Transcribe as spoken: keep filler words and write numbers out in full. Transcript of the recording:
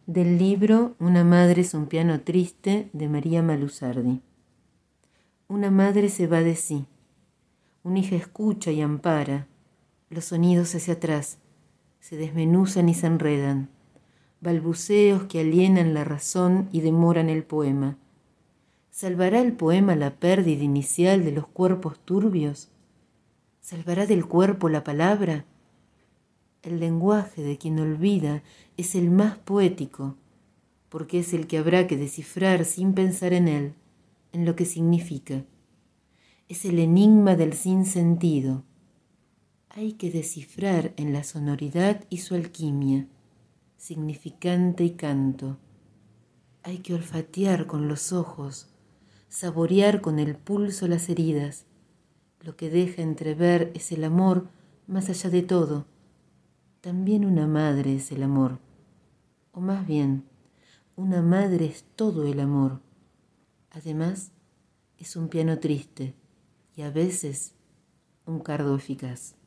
Del libro Una madre es un piano triste, de María Malusardi. Una madre se va de sí. Una hija escucha y ampara. Los sonidos hacia atrás se desmenuzan y se enredan. Balbuceos que alienan la razón y demoran el poema. ¿Salvará el poema la pérdida inicial de los cuerpos turbios? ¿Salvará del cuerpo la palabra? El lenguaje de quien olvida es el más poético, porque es el que habrá que descifrar sin pensar en él, en lo que significa. Es el enigma del sinsentido. Hay que descifrar en la sonoridad y su alquimia, significante y canto. Hay que olfatear con los ojos, saborear con el pulso las heridas. Lo que deja entrever es el amor más allá de todo. También una madre es el amor, o más bien, una madre es todo el amor. Además, es un piano triste y a veces un cardo eficaz.